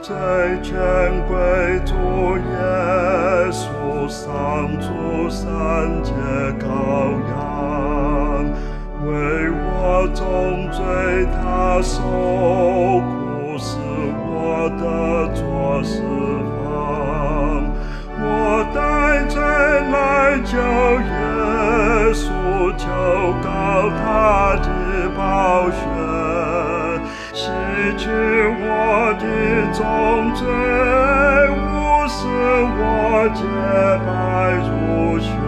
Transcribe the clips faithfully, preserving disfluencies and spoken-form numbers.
最权贵主耶稣，上主圣洁羔羊，为我重罪他受苦，使我的作释放。我带罪来救耶稣，求告他的宝血，洗去我的重罪，无使我洁白如雪。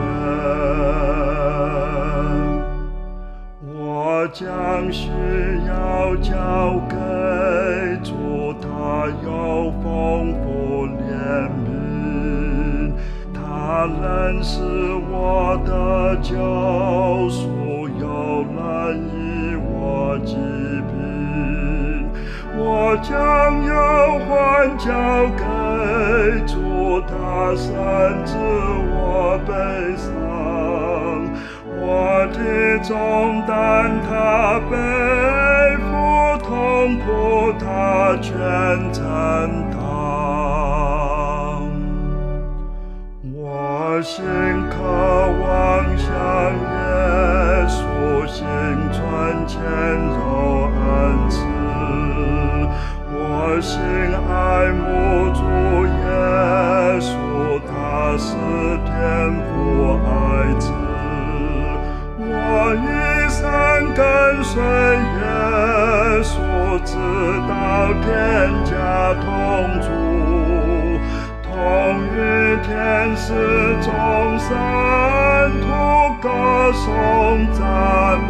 我将需要交给主，他有丰富怜悯，他认识我的救赎，又能医我疾病。我将忧患交给主，他深知我悲伤，我的重担他背负，痛苦他全承担。我心渴望向耶稣，心存谦柔恩慈。我心爱慕主耶稣，他是天父爱子。我一生跟随耶稣，直到天家同住，同与天使众圣徒歌颂赞